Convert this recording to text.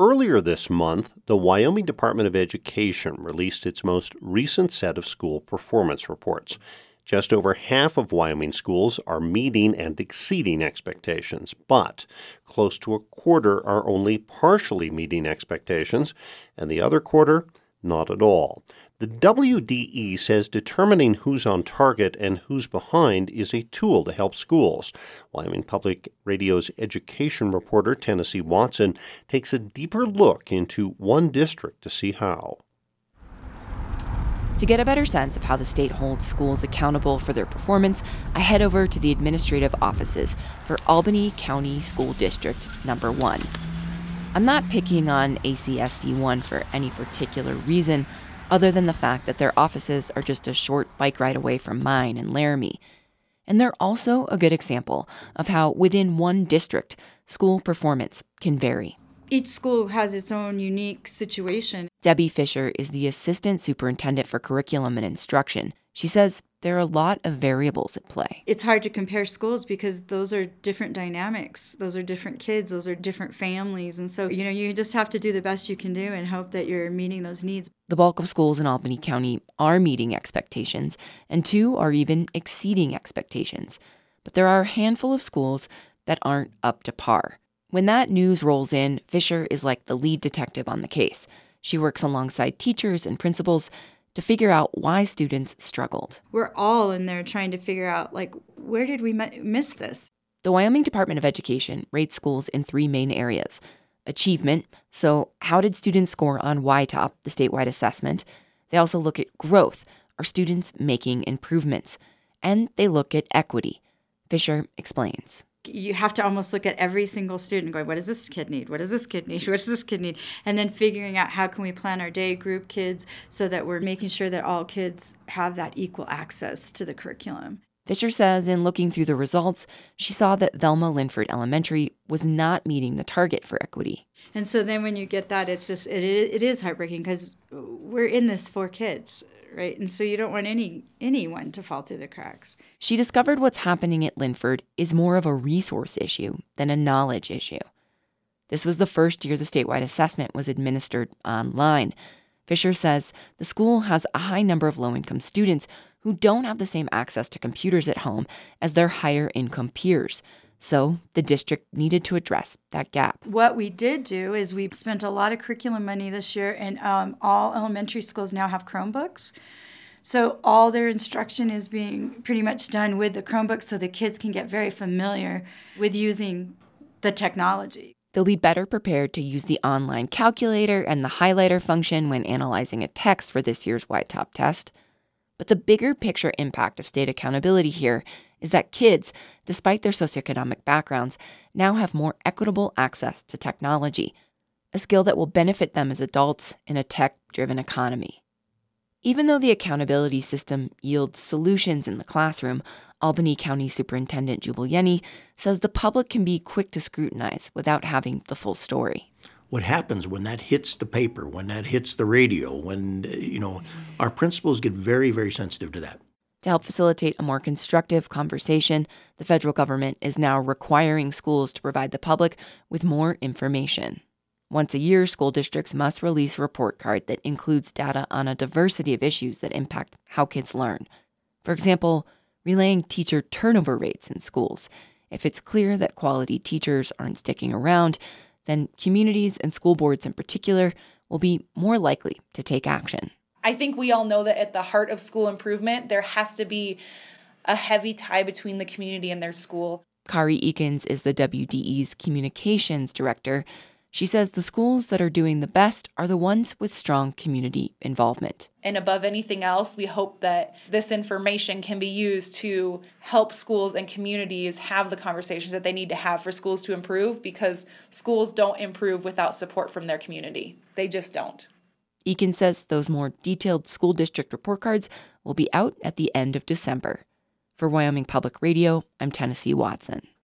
Earlier this month, the Wyoming Department of Education released its most recent set of school performance reports. Just over half of Wyoming schools are meeting and exceeding expectations, but close to a quarter are only partially meeting expectations, and the other quarter, not at all. The WDE says determining who's on target and who's behind is a tool to help schools. Wyoming Public Radio's education reporter, Tennessee Watson, takes a deeper look into one district to see how. To get a better sense of how the state holds schools accountable for their performance, I head over to the administrative offices for Albany County School District Number 1. I'm not picking on ACSD1 for any particular reason, other than the fact that their offices are just a short bike ride away from mine in Laramie. And they're also a good example of how within one district, school performance can vary. Each school has its own unique situation. Debbie Fisher is the assistant superintendent for curriculum and instruction. She says there are a lot of variables at play. It's hard to compare schools because those are different dynamics. Those are different kids. Those are different families. And so, you just have to do the best you can do and hope that you're meeting those needs. The bulk of schools in Albany County are meeting expectations, and 2 are even exceeding expectations. But there are a handful of schools that aren't up to par. When that news rolls in, Fisher is like the lead detective on the case. She works alongside teachers and principals to figure out why students struggled. We're all in there trying to figure out, where did we miss this? The Wyoming Department of Education rates schools in 3 main areas. Achievement, so how did students score on YTOP, the statewide assessment? They also look at growth. Are students making improvements? And they look at equity. Fisher explains. You have to almost look at every single student going, what does this kid need? What does this kid need? What does this kid need? And then figuring out how can we plan our day, group kids, so that we're making sure that all kids have that equal access to the curriculum. Fisher says in looking through the results, she saw that Velma Linford Elementary was not meeting the target for equity. And so then when you get that, it is heartbreaking because we're in this for kids, right? And so you don't want anyone to fall through the cracks. She discovered what's happening at Linford is more of a resource issue than a knowledge issue. This was the first year the statewide assessment was administered online. Fisher says the school has a high number of low-income students who don't have the same access to computers at home as their higher-income peers. So the district needed to address that gap. What we did do is we spent a lot of curriculum money this year, and all elementary schools now have Chromebooks. So all their instruction is being pretty much done with the Chromebooks so the kids can get very familiar with using the technology. They'll be better prepared to use the online calculator and the highlighter function when analyzing a text for this year's YTOP test. But the bigger picture impact of state accountability here is that kids, despite their socioeconomic backgrounds, now have more equitable access to technology, a skill that will benefit them as adults in a tech-driven economy. Even though the accountability system yields solutions in the classroom, Albany County Superintendent Jubal Yenny says the public can be quick to scrutinize without having the full story. What happens when that hits the paper, when that hits the radio, when, our principals get very, very sensitive to that. To help facilitate a more constructive conversation, the federal government is now requiring schools to provide the public with more information. Once a year, school districts must release a report card that includes data on a diversity of issues that impact how kids learn. For example, relaying teacher turnover rates in schools. If it's clear that quality teachers aren't sticking around, then communities and school boards in particular will be more likely to take action. I think we all know that at the heart of school improvement, there has to be a heavy tie between the community and their school. Kari Eakins is the WDE's communications director. She says the schools that are doing the best are the ones with strong community involvement. And above anything else, we hope that this information can be used to help schools and communities have the conversations that they need to have for schools to improve, because schools don't improve without support from their community. They just don't. Eakins says those more detailed school district report cards will be out at the end of December. For Wyoming Public Radio, I'm Tennessee Watson.